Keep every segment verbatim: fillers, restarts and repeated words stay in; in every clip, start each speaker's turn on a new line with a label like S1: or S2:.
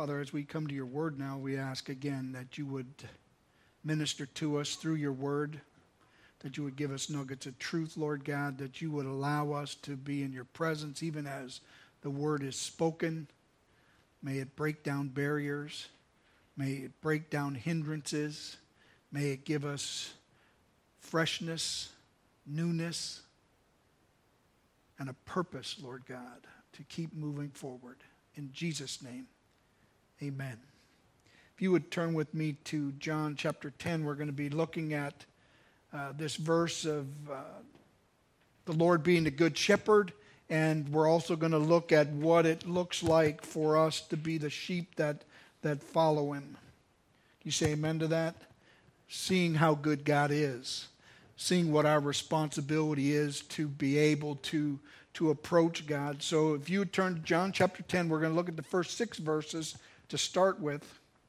S1: Father, as we come to your word now, we ask again that you would minister to us through your word, that you would give us nuggets of truth, Lord God, that you would allow us to be in your presence even as the word is spoken. May it break down barriers. May it break down hindrances. May it give us freshness, newness, and a purpose, Lord God, to keep moving forward. In Jesus' name, amen. If you would turn with me to John chapter ten, we're going to be looking at uh, this verse of uh, the Lord being the good shepherd, and we're also going to look at what it looks like for us to be the sheep that, that follow him. You say amen to that? Seeing how good God is, seeing what our responsibility is to be able to to approach God. So if you turn to John chapter ten, we're going to look at the first six verses to start with,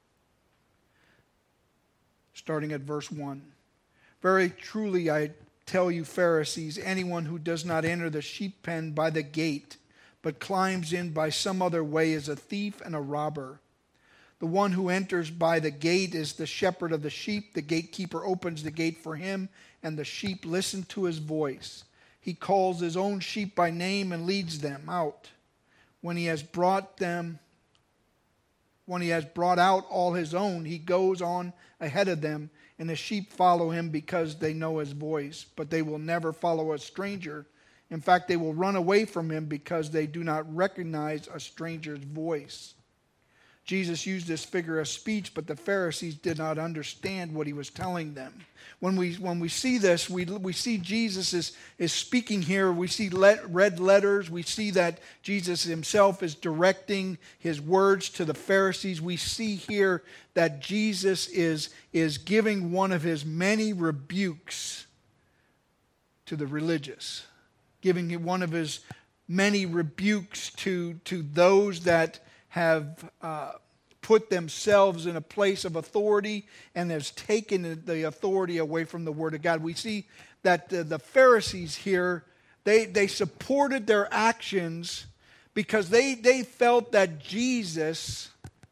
S1: starting at verse one. Very truly I tell you, Pharisees, anyone who does not enter the sheep pen by the gate, but climbs in by some other way is a thief and a robber. The one who enters by the gate is the shepherd of the sheep. The gatekeeper opens the gate for him, and the sheep listen to his voice. He calls his own sheep by name and leads them out. When he has brought them, when he has brought out all his own, he goes on ahead of them, and the sheep follow him because they know his voice. But they will never follow a stranger. In fact, they will run away from him because they do not recognize a stranger's voice. Jesus used this figure of speech, but the Pharisees did not understand what he was telling them. When we when we see this, we we see Jesus is, is speaking here. We see let, red letters. We see that Jesus himself is directing his words to the Pharisees. We see here that Jesus is, is giving one of his many rebukes to the religious, giving one of his many rebukes to, to those that have uh, put themselves in a place of authority and has taken the authority away from the Word of God. We see that the, the Pharisees here, they, they supported their actions because they, they felt that Jesus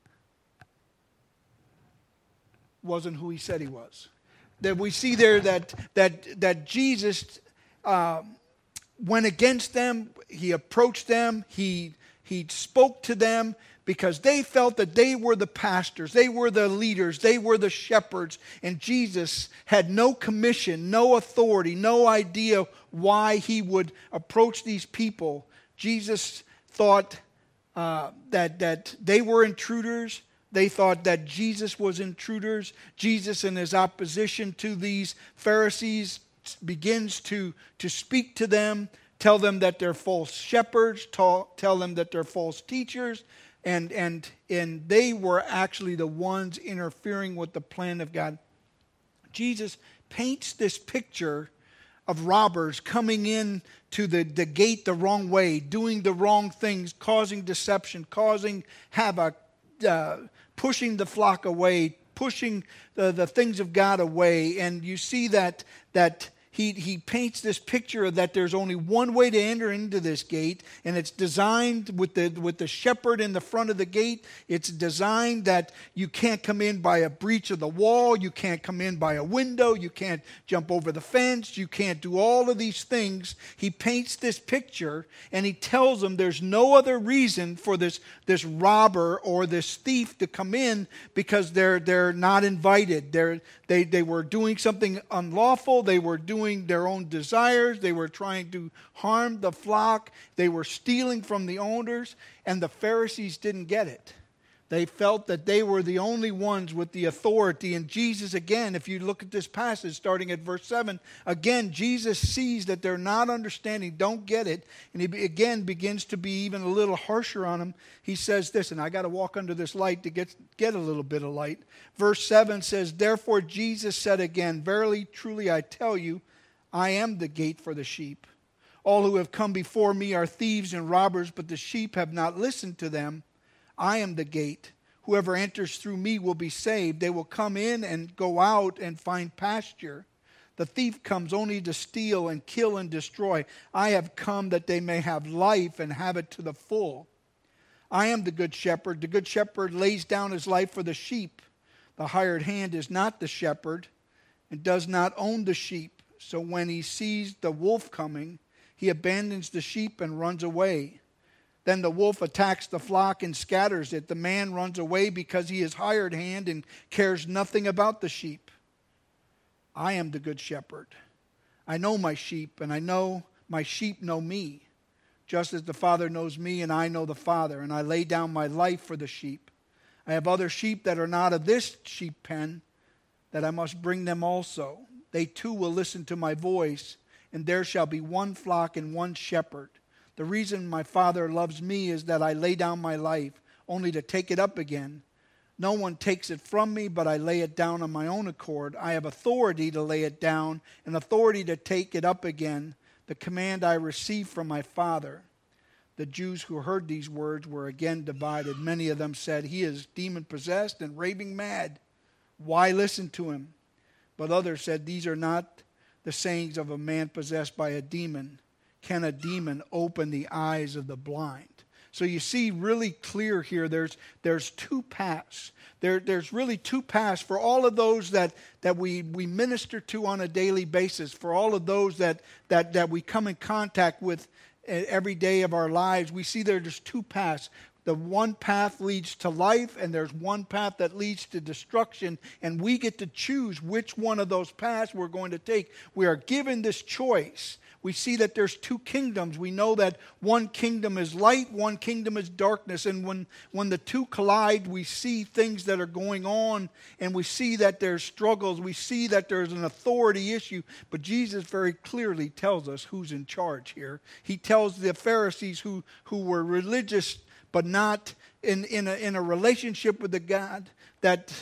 S1: wasn't who he said he was. That we see there that, that, that Jesus uh, went against them, he approached them, he, he spoke to them, because they felt that they were the pastors, they were the leaders, they were the shepherds, and Jesus had no commission, no authority, no idea why he would approach these people. Jesus thought uh, that, that they were intruders. They thought that Jesus was intruders. Jesus, in his opposition to these Pharisees, begins to, to speak to them, tell them that they're false shepherds, tell, tell them that they're false teachers. And, and, and they were actually the ones interfering with the plan of God. Jesus paints this picture of robbers coming in to the, the gate the wrong way, doing the wrong things, causing deception, causing havoc, uh, pushing the flock away, pushing the, the things of God away. And you see that that He, he paints this picture that there's only one way to enter into this gate, and it's designed with the, with the shepherd in the front of the gate. It's designed that you can't come in by a breach of the wall, you can't come in by a window, you can't jump over the fence, you can't do all of these things. He paints this picture, and he tells them there's no other reason for this, this robber or this thief to come in because they're, they're not invited. They're, they, they were doing something unlawful, they were doing their own desires. They were trying to harm the flock. They were stealing from the owners, and the Pharisees didn't get it. They felt that they were the only ones with the authority. And Jesus, again, if you look at this passage starting at verse seven, again, Jesus sees that they're not understanding, don't get it. And he again begins to be even a little harsher on them. He says this, and I got to walk under this light to get, get a little bit of light. Verse seven says, therefore Jesus said again, verily, truly, I tell you, I am the gate for the sheep. All who have come before me are thieves and robbers, but the sheep have not listened to them. I am the gate. Whoever enters through me will be saved. They will come in and go out and find pasture. The thief comes only to steal and kill and destroy. I have come that they may have life and have it to the full. I am the good shepherd. The good shepherd lays down his life for the sheep. The hired hand is not the shepherd and does not own the sheep. So when he sees the wolf coming, he abandons the sheep and runs away. Then the wolf attacks the flock and scatters it. The man runs away because he is hired hand and cares nothing about the sheep. I am the good shepherd. I know my sheep, and I know my sheep know me, just as the Father knows me, and I know the Father, and I lay down my life for the sheep. I have other sheep that are not of this sheep pen, that I must bring them also. They too will listen to my voice, and there shall be one flock and one shepherd. The reason my Father loves me is that I lay down my life, only to take it up again. No one takes it from me, but I lay it down on my own accord. I have authority to lay it down and authority to take it up again, the command I received from my Father. The Jews who heard these words were again divided. Many of them said, he is demon-possessed and raving mad. Why listen to him? But others said, these are not the sayings of a man possessed by a demon. Can a demon open the eyes of the blind? So you see really clear here, there's there's two paths. There, there's really two paths for all of those that, that we, we minister to on a daily basis, for all of those that, that, that we come in contact with every day of our lives. We see there's two paths. The one path leads to life, and there's one path that leads to destruction, and we get to choose which one of those paths we're going to take. We are given this choice. We see that there's two kingdoms. We know that one kingdom is light, one kingdom is darkness. And when, when the two collide, we see things that are going on, and we see that there's struggles. We see that there's an authority issue. But Jesus very clearly tells us who's in charge here. He tells the Pharisees who, who were religious but not in, in, a, in a relationship with the God that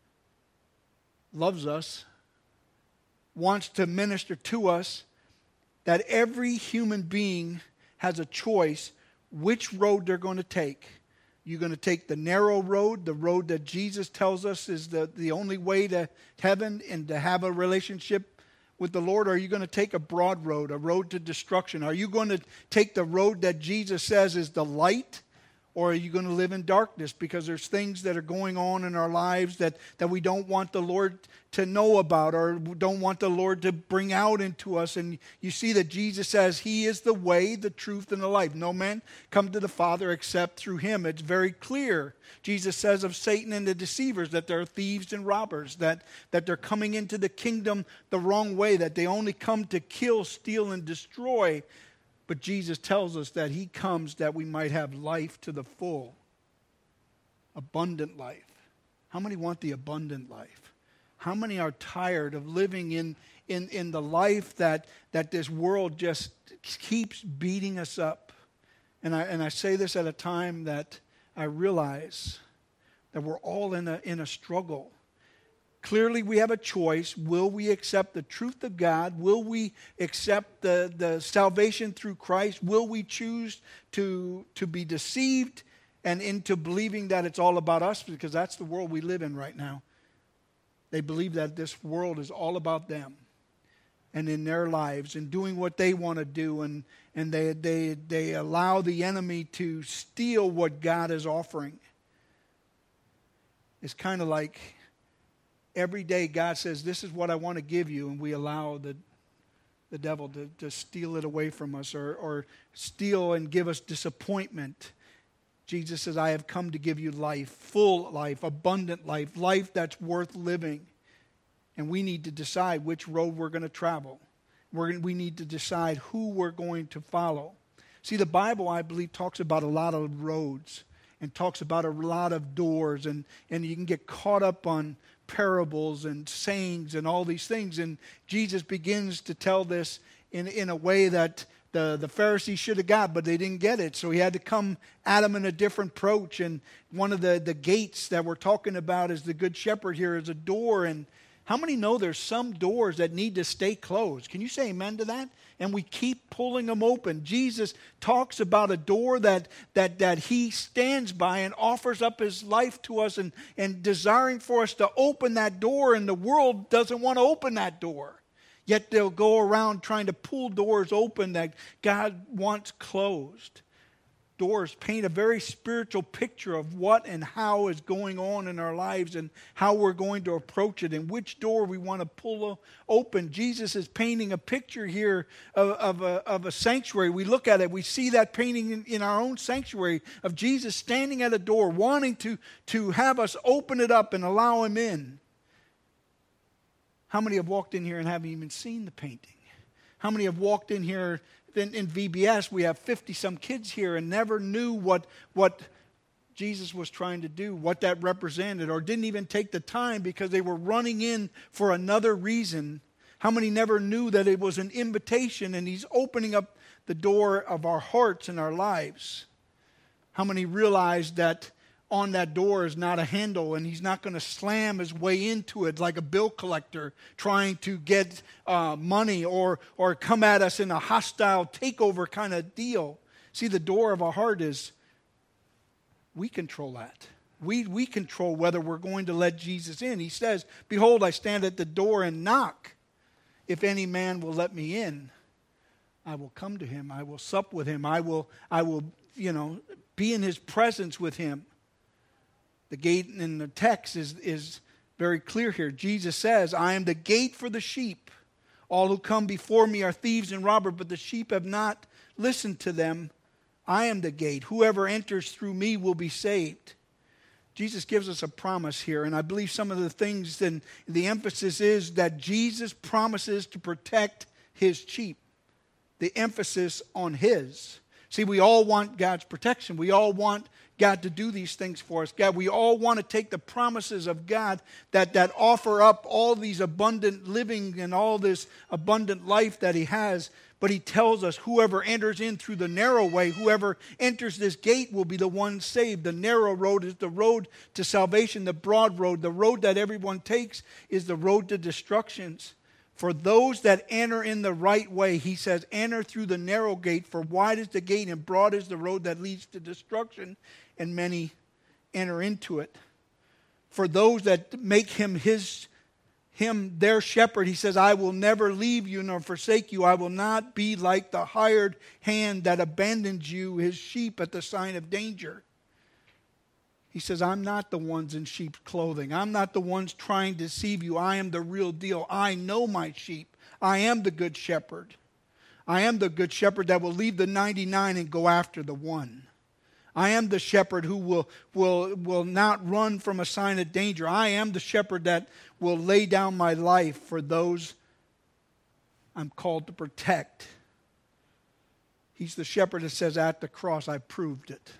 S1: loves us, wants to minister to us, that every human being has a choice which road they're going to take. You're going to take the narrow road, the road that Jesus tells us is the, the only way to heaven and to have a relationship with the Lord, or are you going to take a broad road, a road to destruction? Are you going to take the road that Jesus says is the light? Or are you going to live in darkness because there's things that are going on in our lives that, that we don't want the Lord to know about or don't want the Lord to bring out into us? And you see that Jesus says He is the way, the truth, and the life. No man come to the Father except through Him. It's very clear. Jesus says of Satan and the deceivers that they're thieves and robbers, that, that they're coming into the kingdom the wrong way, that they only come to kill, steal, and destroy. But Jesus tells us that He comes that we might have life to the full. Abundant life. How many want the abundant life? How many are tired of living in, in, in the life that, that this world just keeps beating us up? And I, and I say this at a time that I realize that we're all in a, in a struggle. Clearly, we have a choice. Will we accept the truth of God? Will we accept the, the salvation through Christ? Will we choose to, to be deceived and into believing that it's all about us? Because that's the world we live in right now. They believe that this world is all about them and in their lives and doing what they want to do. And, and they, they, they allow the enemy to steal what God is offering. It's kind of like every day God says, this is what I want to give you, and we allow the, the devil to, to steal it away from us or, or steal and give us disappointment. Jesus says, I have come to give you life, full life, abundant life, life that's worth living. And we need to decide which road we're going to travel. We're, we need to decide who we're going to follow. See, the Bible, I believe, talks about a lot of roads and talks about a lot of doors, and, and you can get caught up on parables and sayings and all these things. And Jesus begins to tell this in, in a way that the, the Pharisees should have got, but they didn't get it. So He had to come at them in a different approach. And one of the, the gates that we're talking about is the Good Shepherd here is a door. And how many know there's some doors that need to stay closed? Can you say amen to that? And we keep pulling them open. Jesus talks about a door that that that He stands by and offers up His life to us and, and desiring for us to open that door, and the world doesn't want to open that door. Yet they'll go around trying to pull doors open that God wants closed. doors paint a very spiritual picture of what and how is going on in our lives and how we're going to approach it and which door we want to pull open. Jesus is painting a picture here of, of, a, of a sanctuary. We look at it, we see that painting in, in our own sanctuary of Jesus standing at a door, wanting to, to have us open it up and allow him in. How many have walked in here and haven't even seen the painting? How many have walked in here in, in V B S? We have fifty-some kids here and never knew what, what Jesus was trying to do, what that represented, or didn't even take the time because they were running in for another reason. How many never knew that it was an invitation and he's opening up the door of our hearts and our lives? How many realized that on that door is not a handle and he's not going to slam his way into it like a bill collector trying to get uh, money or, or come at us in a hostile takeover kind of deal? See, the door of our heart is, we control that. We, we control whether we're going to let Jesus in. He says, behold, I stand at the door and knock. If any man will let me in, I will come to him. I will sup with him. I will, I will, you know, be in his presence with him. The gate in the text is, is very clear here. Jesus says, I am the gate for the sheep. All who come before me are thieves and robbers, but the sheep have not listened to them. I am the gate. Whoever enters through me will be saved. Jesus gives us a promise here, and I believe some of the things, and the emphasis is that Jesus promises to protect his sheep. The emphasis on his. See, we all want God's protection. We all want God to do these things for us. God, we all want to take the promises of God that, that offer up all these abundant living and all this abundant life that he has. But he tells us whoever enters in through the narrow way, whoever enters this gate will be the one saved. The narrow road is the road to salvation. The broad road, the road that everyone takes, is the road to destructions. For those that enter in the right way, he says, enter through the narrow gate, for wide is the gate and broad is the road that leads to destruction, and many enter into it. For those that make him his, him their shepherd, he says, I will never leave you nor forsake you. I will not be like the hired hand that abandons you, his sheep, at the sign of danger. He says, I'm not the ones in sheep's clothing. I'm not the ones trying to deceive you. I am the real deal. I know my sheep. I am the good shepherd. I am the good shepherd that will leave the ninety-nine and go after the one. I am the shepherd who will, will, will not run from a sign of danger. I am the shepherd that will lay down my life for those I'm called to protect. He's the shepherd that says, at the cross I proved it.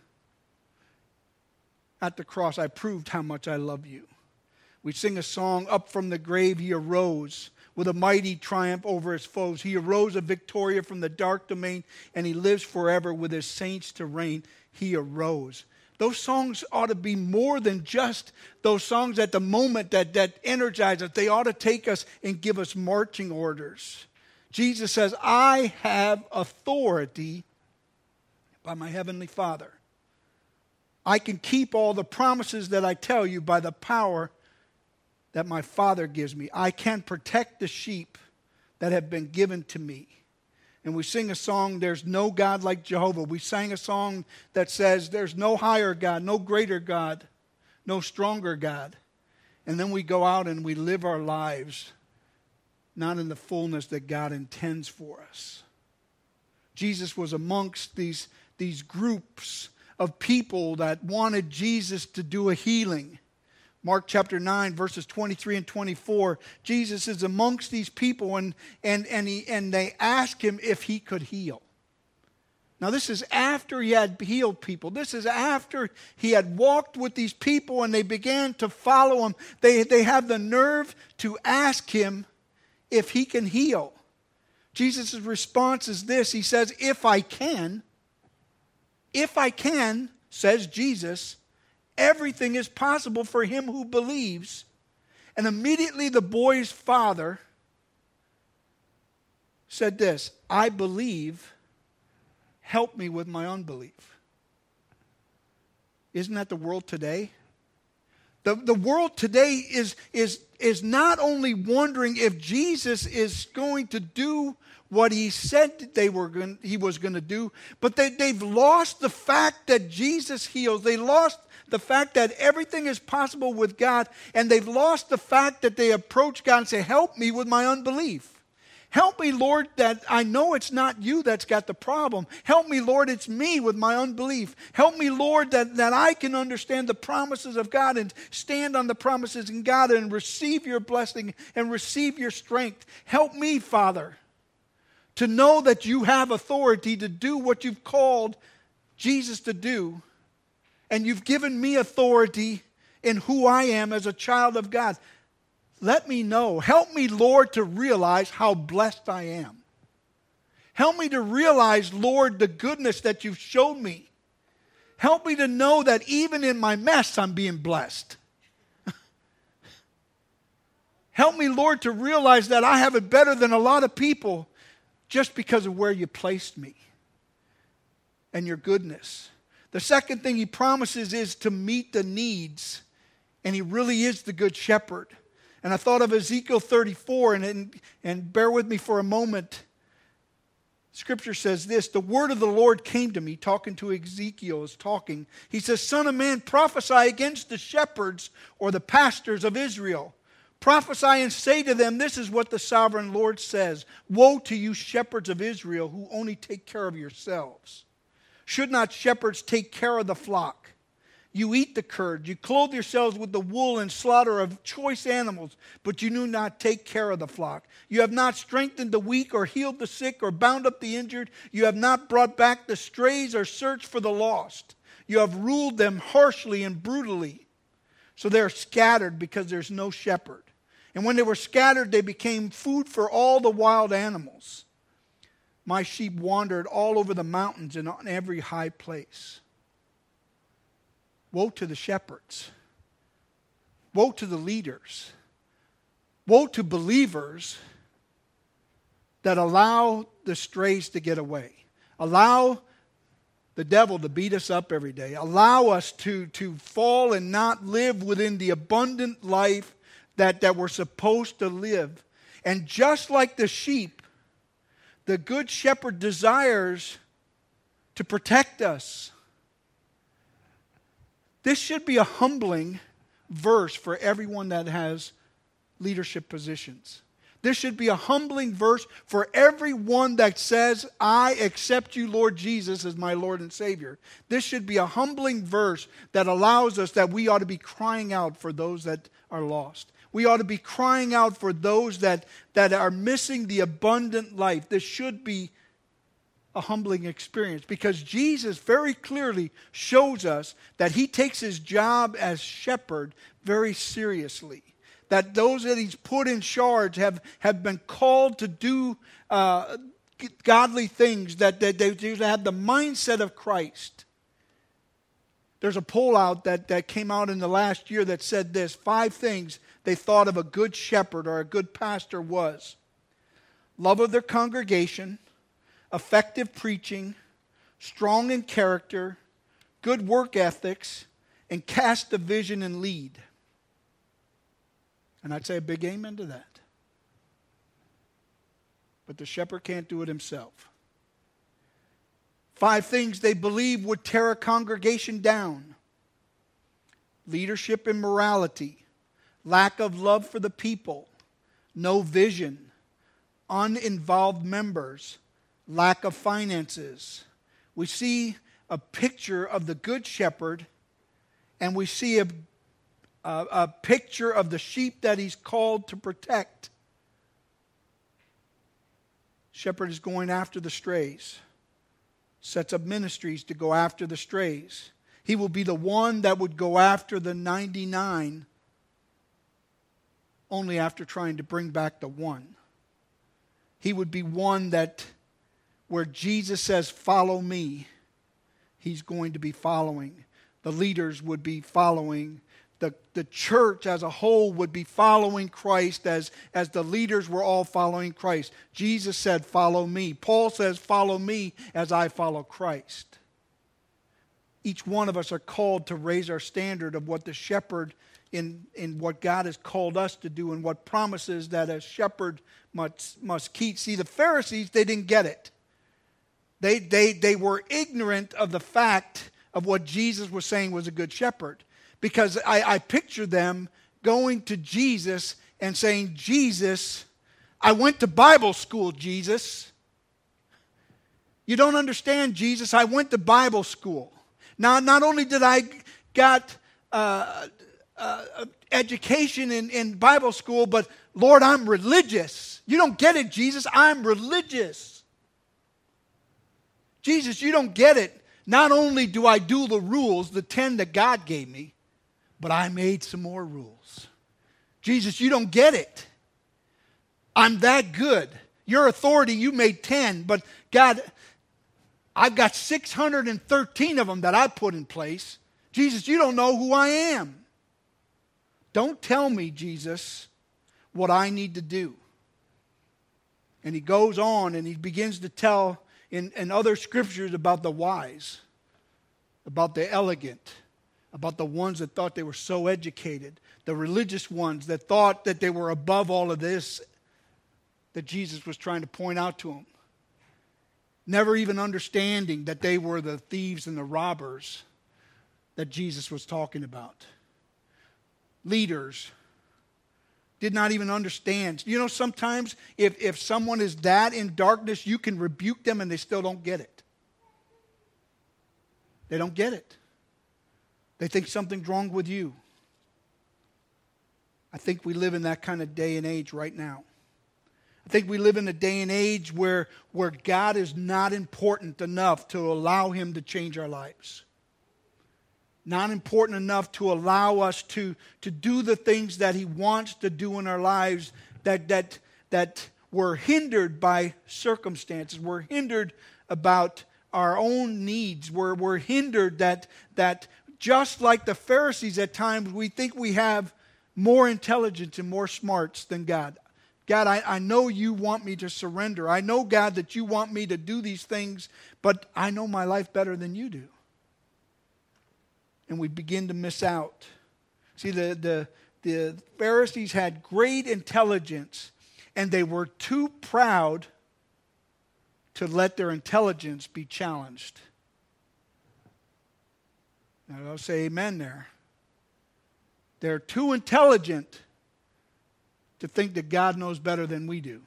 S1: At the cross, I proved how much I love you. We sing a song, up from the grave he arose with a mighty triumph over his foes. He arose a victorious from the dark domain, and he lives forever with his saints to reign. He arose. Those songs ought to be more than just those songs at the moment that, that energize us. They ought to take us and give us marching orders. Jesus says, I have authority by my heavenly Father. I can keep all the promises that I tell you by the power that my Father gives me. I can protect the sheep that have been given to me. And we sing a song, there's no God like Jehovah. We sang a song that says there's no higher God, no greater God, no stronger God. And then we go out and we live our lives not in the fullness that God intends for us. Jesus was amongst these, these groups of people that wanted Jesus to do a healing. Mark chapter nine, verses twenty-three and twenty-four. Jesus is amongst these people and, and, and, he, and they ask him if he could heal. Now this is after he had healed people. This is after he had walked with these people and they began to follow him. They, they have the nerve to ask him if he can heal. Jesus' response is this. He says, if I can, If I can, says Jesus, everything is possible for him who believes. And immediately the boy's father said this, I believe, help me with my unbelief. Isn't that the world today? The, the world today is, is, is not only wondering if Jesus is going to do what he said they were going, he was going to do, but they, they've lost the fact that Jesus heals. They lost the fact that everything is possible with God, and they've lost the fact that they approach God and say, help me with my unbelief. Help me, Lord, that I know it's not you that's got the problem. Help me, Lord, it's me with my unbelief. Help me, Lord, that, that I can understand the promises of God and stand on the promises in God and receive your blessing and receive your strength. Help me, Father, to know that you have authority to do what you've called Jesus to do. And you've given me authority in who I am as a child of God. Let me know. Help me, Lord, to realize how blessed I am. Help me to realize, Lord, the goodness that you've shown me. Help me to know that even in my mess, I'm being blessed. Help me, Lord, to realize that I have it better than a lot of people just because of where you placed me and your goodness. The second thing he promises is to meet the needs, and he really is the good shepherd. And I thought of Ezekiel thirty-four, and, and, and bear with me for a moment. Scripture says this, the word of the Lord came to me, talking to Ezekiel is talking. He says, Son of man, prophesy against the shepherds or the pastors of Israel. Prophesy and say to them, this is what the sovereign Lord says. Woe to you shepherds of Israel who only take care of yourselves. Should not shepherds take care of the flock? You eat the curd, you clothe yourselves with the wool and slaughter of choice animals, but you do not take care of the flock. You have not strengthened the weak or healed the sick or bound up the injured. You have not brought back the strays or searched for the lost. You have ruled them harshly and brutally. So they are scattered because there's no shepherd. And when they were scattered, they became food for all the wild animals. My sheep wandered all over the mountains and on every high place. Woe to the shepherds. Woe to the leaders. Woe to believers that allow the strays to get away. Allow the devil to beat us up every day. Allow us to, to fall and not live within the abundant life that, that we're supposed to live. And just like the sheep, the good shepherd desires to protect us. This should be a humbling verse for everyone that has leadership positions. This should be a humbling verse for everyone that says, I accept you, Lord Jesus, as my Lord and Savior. This should be a humbling verse that allows us that we ought to be crying out for those that are lost. We ought to be crying out for those that, that are missing the abundant life. This should be a humbling experience because Jesus very clearly shows us that he takes his job as shepherd very seriously. That those that he's put in charge have, have been called to do uh, godly things, that, that they have the mindset of Christ. There's a poll out that, that came out in the last year that said this, five things they thought of a good shepherd or a good pastor was. Love of their congregation, effective preaching, strong in character, good work ethics, and cast a vision and lead. And I'd say a big amen to that. But the shepherd can't do it himself. Five things they believe would tear a congregation down. Leadership and morality, lack of love for the people, no vision, uninvolved members, lack of finances. We see a picture of the good shepherd, and we see a, a, a picture of the sheep that he's called to protect. Shepherd is going after the strays, sets up ministries to go after the strays. He will be the one that would go after the ninety-nine only after trying to bring back the one. He would be one that where Jesus says, follow me, he's going to be following. The leaders would be following. The, the church as a whole would be following Christ as, as the leaders were all following Christ. Jesus said, follow me. Paul says, follow me as I follow Christ. Each one of us are called to raise our standard of what the shepherd in, in what God has called us to do and what promises that a shepherd must, must keep. See, the Pharisees, they didn't get it. They, they, they were ignorant of the fact of what Jesus was saying was a good shepherd. Because I, I picture them going to Jesus and saying, Jesus, I went to Bible school, Jesus. You don't understand, Jesus. I went to Bible school. Now, not only did I got uh, uh, education in, in Bible school, but Lord, I'm religious. You don't get it, Jesus. I'm religious. Jesus, you don't get it. Not only do I do the rules, the ten that God gave me, but I made some more rules. Jesus, you don't get it. I'm that good. Your authority, you made ten, but God, I've got six hundred thirteen of them that I put in place. Jesus, you don't know who I am. Don't tell me, Jesus, what I need to do. And he goes on and he begins to tell in, in other scriptures about the wise, about the elegant, about the ones that thought they were so educated, the religious ones that thought that they were above all of this that Jesus was trying to point out to them. Never even understanding that they were the thieves and the robbers that Jesus was talking about. Leaders did not even understand. You know, sometimes if, if someone is that in darkness, you can rebuke them and they still don't get it. They don't get it. They think something's wrong with you. I think we live in that kind of day and age right now. I think we live in a day and age where, where God is not important enough to allow Him to change our lives. Not important enough to allow us to, to do the things that He wants to do in our lives that, that, that we're hindered by circumstances. We're hindered about our own needs. We're, we're hindered that, that just like the Pharisees at times, we think we have more intelligence and more smarts than God. God, I, I know you want me to surrender. I know, God, that you want me to do these things, but I know my life better than you do. And we begin to miss out. See, the, the, the Pharisees had great intelligence, and they were too proud to let their intelligence be challenged. Now, I'll say amen there. They're too intelligent to think that God knows better than we do.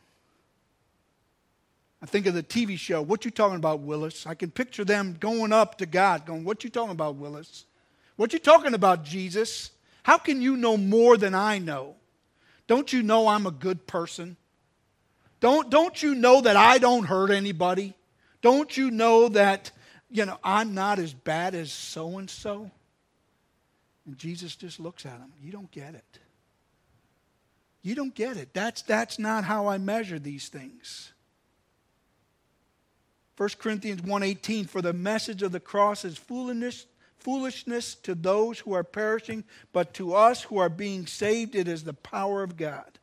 S1: I think of the T V show, What You Talking About, Willis? I can picture them going up to God, going, what you talking about, Willis? What you talking about, Jesus? How can you know more than I know? Don't you know I'm a good person? Don't, don't you know that I don't hurt anybody? Don't you know that, you know, I'm not as bad as so-and-so? And Jesus just looks at him. You don't get it. You don't get it. That's, that's not how I measure these things. First Corinthians one eighteen, for the message of the cross is foolishness, foolishness to those who are perishing, but to us who are being saved, it is the power of God.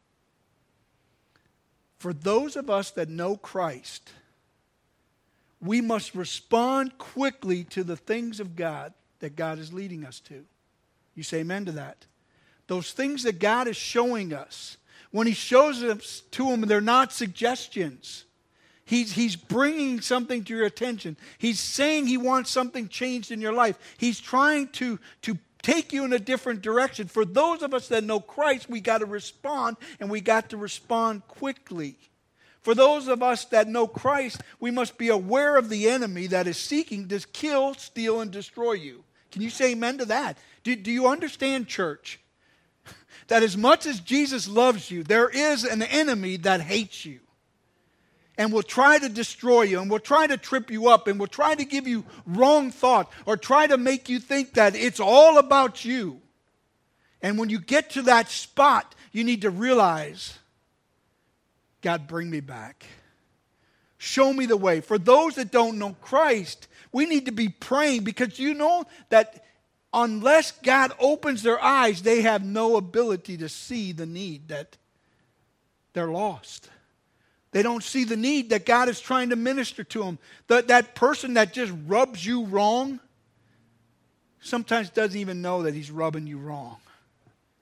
S1: For those of us that know Christ, we must respond quickly to the things of God that God is leading us to. You say amen to that. Those things that God is showing us, when He shows us to them, they're not suggestions. He's, he's bringing something to your attention. He's saying He wants something changed in your life. He's trying to, to take you in a different direction. For those of us that know Christ, we got to respond, and we got to respond quickly. For those of us that know Christ, we must be aware of the enemy that is seeking to kill, steal, and destroy you. Can you say amen to that? Do, do you understand, church, that as much as Jesus loves you, there is an enemy that hates you and will try to destroy you and will try to trip you up and will try to give you wrong thought or try to make you think that it's all about you. And when you get to that spot, you need to realize, God, bring me back. Show me the way. For those that don't know Christ, we need to be praying, because you know that unless God opens their eyes, they have no ability to see the need that they're lost. They don't see the need that God is trying to minister to them. That, that person that just rubs you wrong sometimes doesn't even know that he's rubbing you wrong.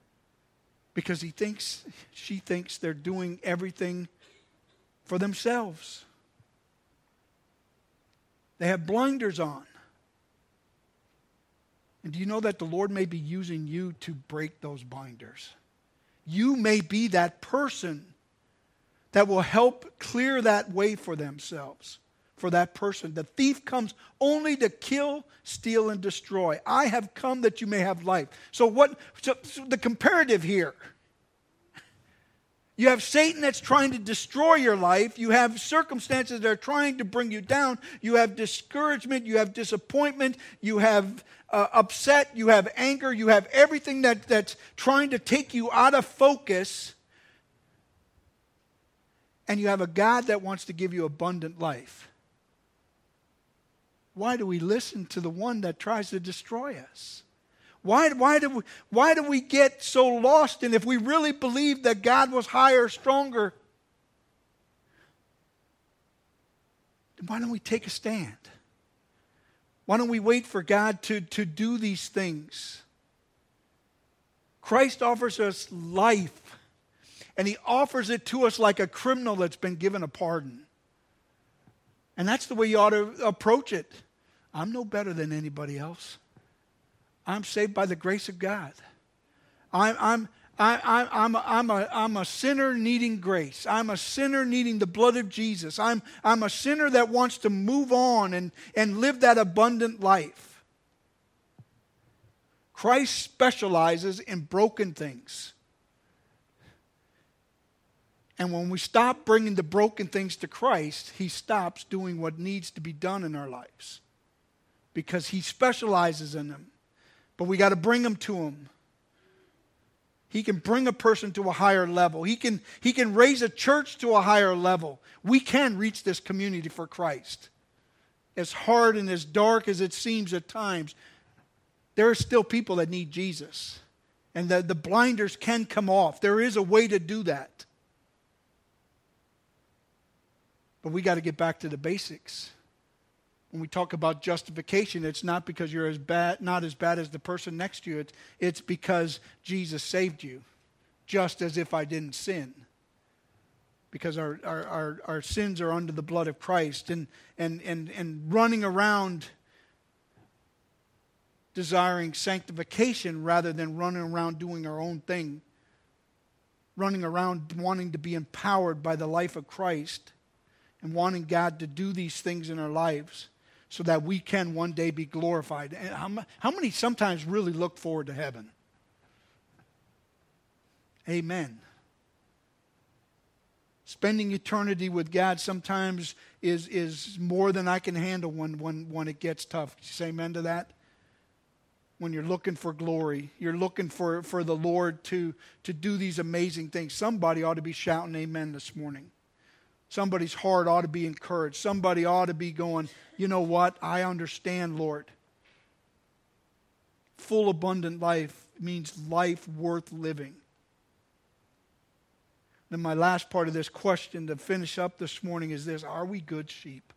S1: Because he thinks, she thinks they're doing everything for themselves. They have blinders on. And do you know that the Lord may be using you to break those blinders? You may be that person that will help clear that way for themselves, for that person. The thief comes only to kill, steal, and destroy. I have come that you may have life. So what? So, so the comparative here. You have Satan that's trying to destroy your life. You have circumstances that are trying to bring you down. You have discouragement. You have disappointment. You have uh, upset. You have anger. You have everything that, that's trying to take you out of focus. And you have a God that wants to give you abundant life. Why do we listen to the one that tries to destroy us? Why, why, do we, why do we get so lost? And if we really believed that God was higher, stronger, then why don't we take a stand? Why don't we wait for God to, to do these things? Christ offers us life, and he offers it to us like a criminal that's been given a pardon. And that's the way you ought to approach it. I'm no better than anybody else. I'm saved by the grace of God. I'm, I'm, I, I, I'm, a, I'm, a, I'm a sinner needing grace. I'm a sinner needing the blood of Jesus. I'm, I'm a sinner that wants to move on and, and live that abundant life. Christ specializes in broken things. And when we stop bringing the broken things to Christ, he stops doing what needs to be done in our lives. Because he specializes in them. But we got to bring them to him. He can bring a person to a higher level. He can, he can raise a church to a higher level. We can reach this community for Christ. As hard and as dark as it seems at times, there are still people that need Jesus. And the, the blinders can come off. There is a way to do that. But we got to get back to the basics. When we talk about justification, it's not because you're as bad, not as bad as the person next to you. It's, it's because Jesus saved you, just as if I didn't sin. Because our, our, our, our sins are under the blood of Christ. And, and, and, and running around desiring sanctification rather than running around doing our own thing. Running around wanting to be empowered by the life of Christ. And wanting God to do these things in our lives. So that we can one day be glorified. And how, how many sometimes really look forward to heaven? Amen. Spending eternity with God sometimes is, is more than I can handle when, when, when it gets tough. You say amen to that? When you're looking for glory, you're looking for, for the Lord to, to do these amazing things. Somebody ought to be shouting amen this morning. Somebody's heart ought to be encouraged. Somebody ought to be going, you know what? I understand, Lord. Full abundant life means life worth living. Then my last part of this question to finish up this morning is this. Are we good sheep?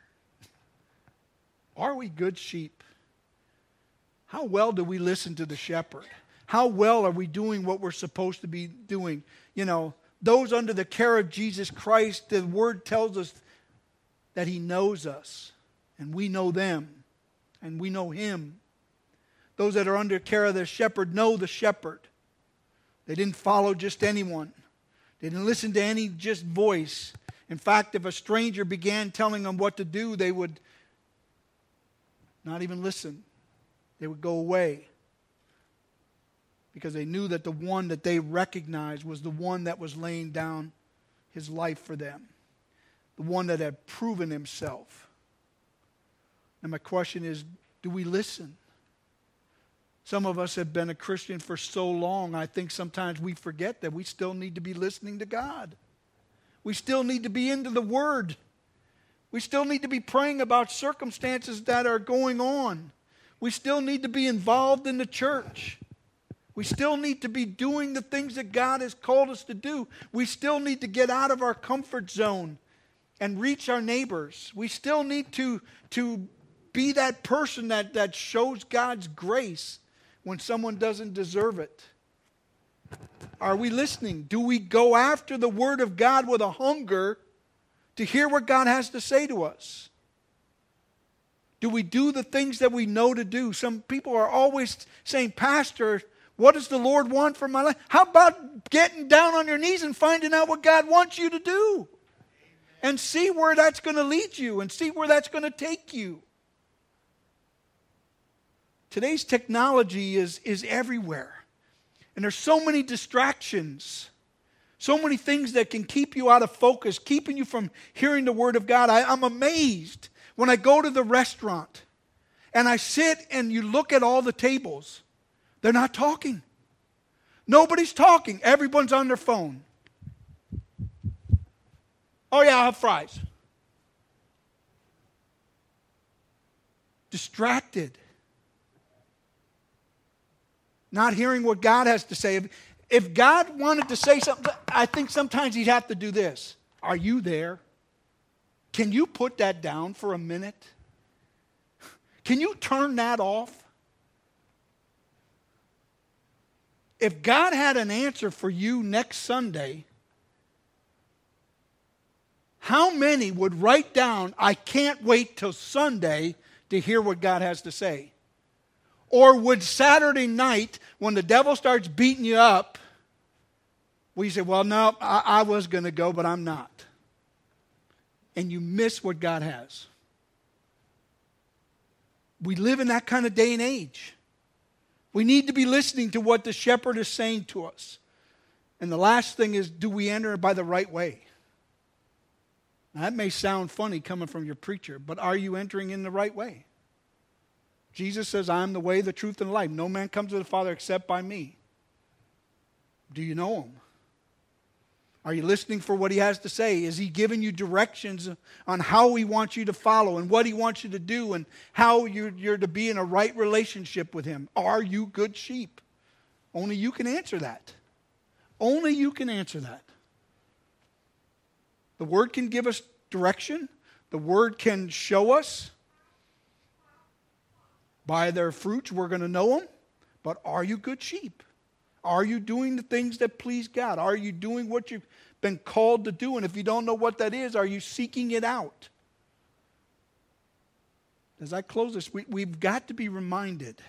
S1: Are we good sheep? How well do we listen to the shepherd? How well are we doing what we're supposed to be doing? You know, those under the care of Jesus Christ, the Word tells us that He knows us. And we know them. And we know Him. Those that are under care of the shepherd know the shepherd. They didn't follow just anyone. They didn't listen to any just voice. In fact, if a stranger began telling them what to do, they would not even listen. They would go away. Because they knew that the one that they recognized was the one that was laying down his life for them. The one that had proven himself. And my question is, do we listen? Some of us have been a Christian for so long, I think sometimes we forget that we still need to be listening to God. We still need to be into the Word. We still need to be praying about circumstances that are going on. We still need to be involved in the church. We still need to be doing the things that God has called us to do. We still need to get out of our comfort zone and reach our neighbors. We still need to, to be that person that, that shows God's grace when someone doesn't deserve it. Are we listening? Do we go after the Word of God with a hunger to hear what God has to say to us? Do we do the things that we know to do? Some people are always saying, Pastor, what does the Lord want for my life? How about getting down on your knees and finding out what God wants you to do? And see where that's going to lead you and see where that's going to take you. Today's technology is, is everywhere. And there's so many distractions. So many things that can keep you out of focus, keeping you from hearing the Word of God. I, I'm amazed when I go to the restaurant and I sit and you look at all the tables. They're not talking. Nobody's talking. Everyone's on their phone. Oh yeah, I'll have fries. Distracted. Not hearing what God has to say. If, if God wanted to say something, I think sometimes He'd have to do this. Are you there? Can you put that down for a minute? Can you turn that off? If God had an answer for you next Sunday, how many would write down, I can't wait till Sunday to hear what God has to say? Or would Saturday night, when the devil starts beating you up, we say, well, no, I, I was going to go, but I'm not. And you miss what God has. We live in that kind of day and age. We need to be listening to what the shepherd is saying to us. And the last thing is, do we enter by the right way? Now, that may sound funny coming from your preacher, but are you entering in the right way? Jesus says, I am the way, the truth, and the life. No man comes to the Father except by me. Do you know Him? Are you listening for what He has to say? Is He giving you directions on how He wants you to follow and what He wants you to do and how you're, you're to be in a right relationship with Him? Are you good sheep? Only you can answer that. Only you can answer that. The Word can give us direction. The Word can show us. By their fruits, we're going to know them. But are you good sheep? Are you doing the things that please God? Are you doing what you've been called to do? And if you don't know what that is, are you seeking it out? As I close this, we, we've got to be reminded.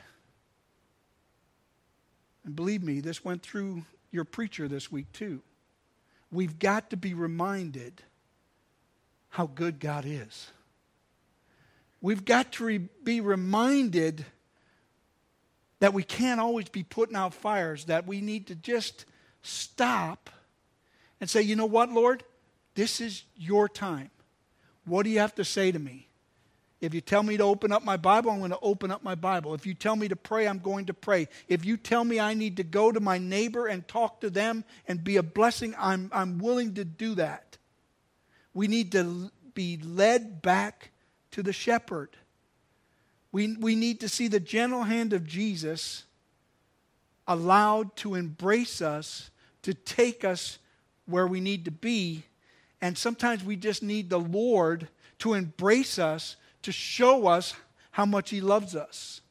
S1: And believe me, this went through your preacher this week too. We've got to be reminded how good God is. We've got to re- be reminded that we can't always be putting out fires, that we need to just stop and say, you know what, Lord? This is your time. What do you have to say to me? If you tell me to open up my Bible, I'm going to open up my Bible. If you tell me to pray, I'm going to pray. If you tell me I need to go to my neighbor and talk to them and be a blessing, I'm, I'm willing to do that. We need to be led back to the shepherd. We, we need to see the gentle hand of Jesus allowed to embrace us, to take us where we need to be. And sometimes we just need the Lord to embrace us, to show us how much He loves us.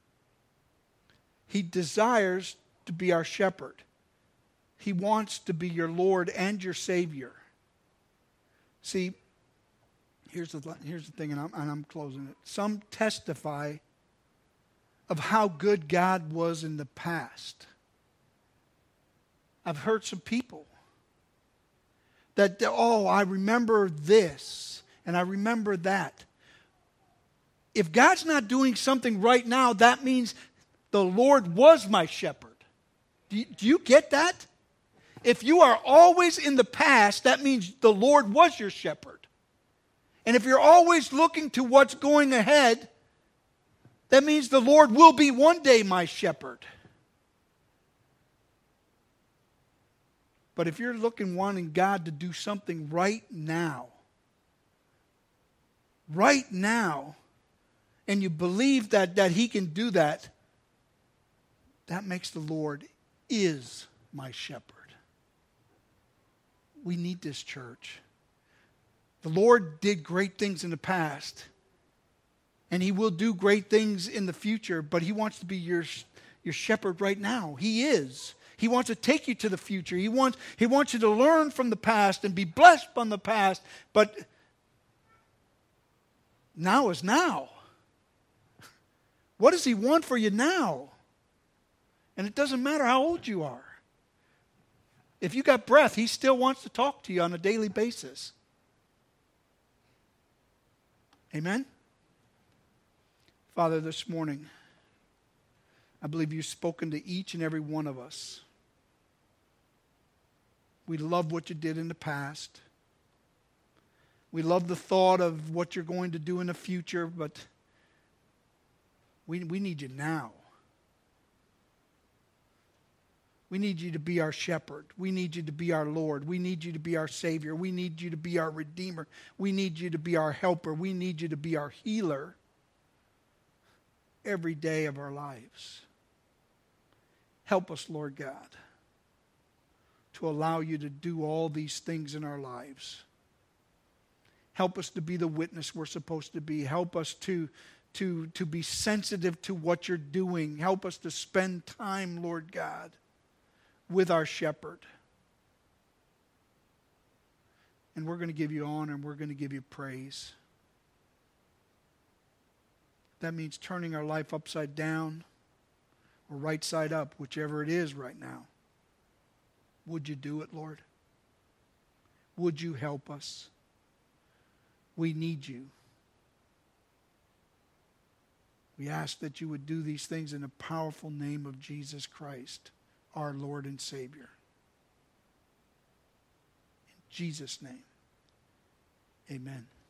S1: He desires to be our shepherd. He wants to be your Lord and your Savior. See, Here's the, here's the thing, and I'm, and I'm closing it. Some testify of how good God was in the past. I've heard some people that, oh, I remember this, and I remember that. If God's not doing something right now, that means the Lord was my shepherd. Do you, do you get that? If you are always in the past, that means the Lord was your shepherd. And if you're always looking to what's going ahead, that means the Lord will be one day my shepherd. But if you're looking, wanting God to do something right now, right now, and you believe that, that He can do that, that makes the Lord is my shepherd. We need this, church. The Lord did great things in the past, and He will do great things in the future, but He wants to be your, your shepherd right now. He is. He wants to take you to the future. He wants, he wants you to learn from the past and be blessed from the past. But now is now. What does he want for you now? And it doesn't matter how old you are. If you got breath, he still wants to talk to you on a daily basis. Amen? Father, this morning, I believe you've spoken to each and every one of us. We love what you did in the past. We love the thought of what you're going to do in the future, but we, we need you now. We need you to be our shepherd. We need you to be our Lord. We need you to be our Savior. We need you to be our Redeemer. We need you to be our helper. We need you to be our healer every day of our lives. Help us, Lord God, to allow you to do all these things in our lives. Help us to be the witness we're supposed to be. Help us to, to, to be sensitive to what you're doing. Help us to spend time, Lord God, with our shepherd. And we're going to give you honor and we're going to give you praise. That means turning our life upside down or right side up, whichever it is right now. Would you do it, Lord? Would you help us? We need you. We ask that you would do these things in the powerful name of Jesus Christ, our Lord and Savior. In Jesus' name, amen.